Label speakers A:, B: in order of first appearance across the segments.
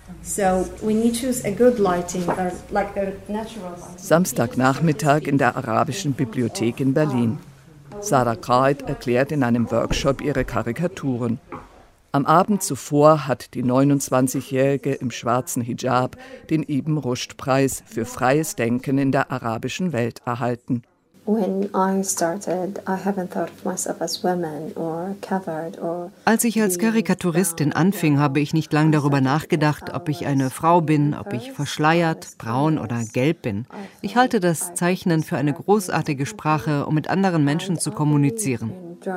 A: Samstagnachmittag in der Arabischen Bibliothek in Berlin. Sarah Kraid erklärt in einem Workshop ihre Karikaturen. Am Abend zuvor hat die 29-Jährige im schwarzen Hijab den Ibn Rushd-Preis für freies Denken in der arabischen Welt erhalten.
B: Als ich als Karikaturistin anfing, habe ich nicht lange darüber nachgedacht, ob ich eine Frau bin, ob ich verschleiert, braun oder gelb bin. Ich halte das Zeichnen für eine großartige Sprache, um mit anderen Menschen zu kommunizieren.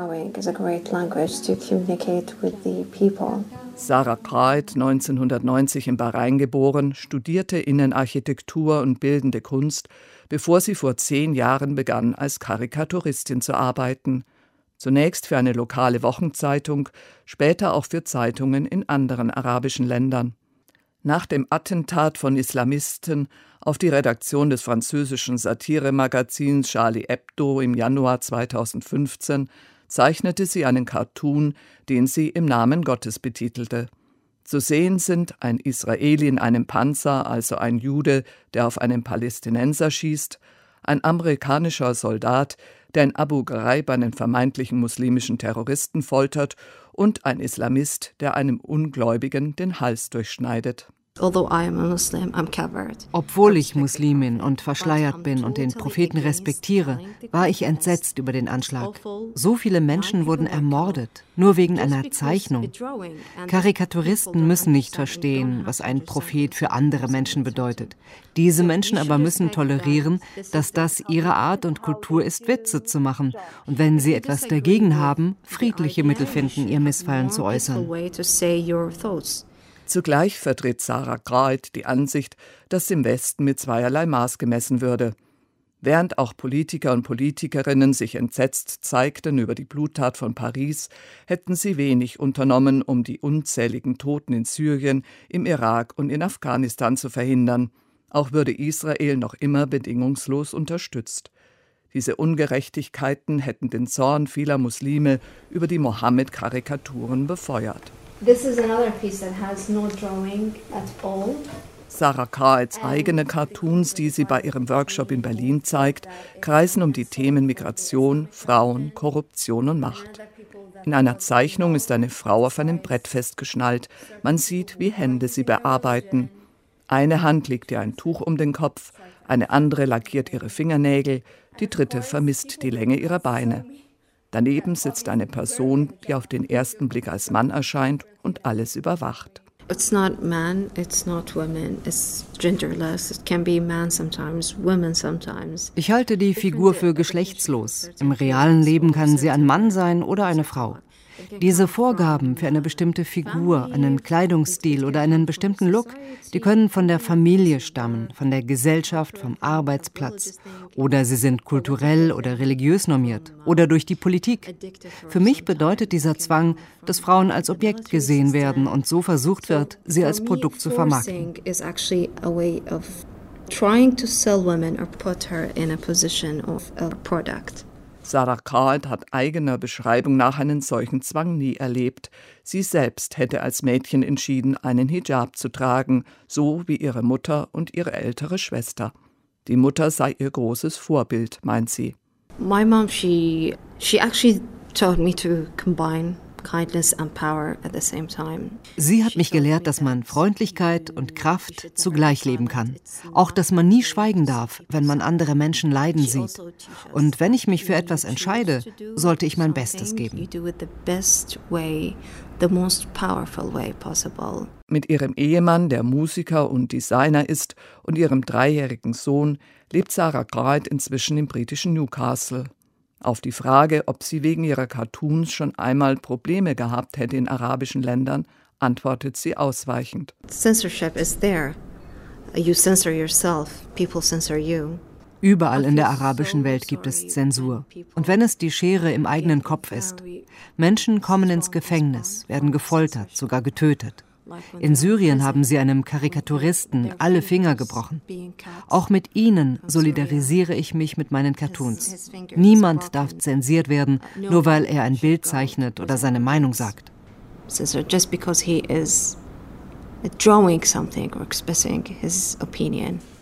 A: Sarah Kraid, 1990 in Bahrain geboren, studierte Innenarchitektur und bildende Kunst, bevor sie vor 10 Jahren begann, als Karikaturistin zu arbeiten. Zunächst für eine lokale Wochenzeitung, später auch für Zeitungen in anderen arabischen Ländern. Nach dem Attentat von Islamisten auf die Redaktion des französischen Satiremagazins Charlie Hebdo im Januar 2015 zeichnete sie einen Cartoon, den sie im Namen Gottes betitelte. Zu sehen sind ein Israeli in einem Panzer, also ein Jude, der auf einen Palästinenser schießt, ein amerikanischer Soldat, der in Abu Ghraib einen vermeintlichen muslimischen Terroristen foltert, und ein Islamist, der einem Ungläubigen den Hals durchschneidet.
B: Obwohl ich Muslimin und verschleiert bin und den Propheten respektiere, war ich entsetzt über den Anschlag. So viele Menschen wurden ermordet, nur wegen einer Zeichnung. Karikaturisten müssen nicht verstehen, was ein Prophet für andere Menschen bedeutet. Diese Menschen aber müssen tolerieren, dass das ihre Art und Kultur ist, Witze zu machen. Und wenn sie etwas dagegen haben, friedliche Mittel finden, ihr Missfallen zu äußern.
A: Zugleich vertritt Sarah Kraid die Ansicht, dass im Westen mit zweierlei Maß gemessen würde. Während auch Politiker und Politikerinnen sich entsetzt zeigten über die Bluttat von Paris, hätten sie wenig unternommen, um die unzähligen Toten in Syrien, im Irak und in Afghanistan zu verhindern. Auch würde Israel noch immer bedingungslos unterstützt. Diese Ungerechtigkeiten hätten den Zorn vieler Muslime über die Mohammed-Karikaturen befeuert.
C: This is another piece that has no drawing at all.
A: Sarah Kraids eigene Cartoons, die sie bei ihrem Workshop in Berlin zeigt, kreisen um die Themen Migration, Frauen, Korruption und Macht. In einer Zeichnung ist eine Frau auf einem Brett festgeschnallt. Man sieht, wie Hände sie bearbeiten. Eine Hand legt ihr ein Tuch um den Kopf, eine andere lackiert ihre Fingernägel, die dritte vermisst die Länge ihrer Beine. Daneben sitzt eine Person, die auf den ersten Blick als Mann erscheint und alles überwacht.
C: It's not man, it's not women, it's genderless. It can be man sometimes, women sometimes.
B: Ich halte die Figur für geschlechtslos. Im realen Leben kann sie ein Mann sein oder eine Frau. Diese Vorgaben für eine bestimmte Figur, einen Kleidungsstil oder einen bestimmten Look, die können von der Familie stammen, von der Gesellschaft, vom Arbeitsplatz. Oder sie sind kulturell oder religiös normiert oder durch die Politik. Für mich bedeutet dieser Zwang, dass Frauen als Objekt gesehen werden und so versucht wird, sie als Produkt zu vermarkten.
A: Sarah Kraid hat eigener Beschreibung nach einen solchen Zwang nie erlebt. Sie selbst hätte als Mädchen entschieden, einen Hijab zu tragen, so wie ihre Mutter und ihre ältere Schwester. Die Mutter sei ihr großes Vorbild, meint sie.
C: My mom, she actually taught me to combine kindness and power at the same time.
B: Sie hat mich gelehrt, dass man Freundlichkeit und Kraft zugleich leben kann. Auch, dass man nie schweigen darf, wenn man andere Menschen leiden sieht. Und wenn ich mich für etwas entscheide, sollte ich mein Bestes geben.
A: Mit ihrem Ehemann, der Musiker und Designer ist, und ihrem 3-jährigen Sohn lebt Sarah Kraid inzwischen im britischen Newcastle. Auf die Frage, ob sie wegen ihrer Cartoons schon einmal Probleme gehabt hätte in arabischen Ländern, antwortet sie ausweichend.
C: Censorship is there. You censor yourself, people censor you.
B: Überall in der arabischen Welt gibt es Zensur. Und wenn es die Schere im eigenen Kopf ist. Menschen kommen ins Gefängnis, werden gefoltert, sogar getötet. In Syrien haben sie einem Karikaturisten alle Finger gebrochen. Auch mit ihnen solidarisiere ich mich mit meinen Cartoons. Niemand darf zensiert werden, nur weil er ein Bild zeichnet oder seine Meinung sagt.
C: Just because he is drawing something or expressing his opinion.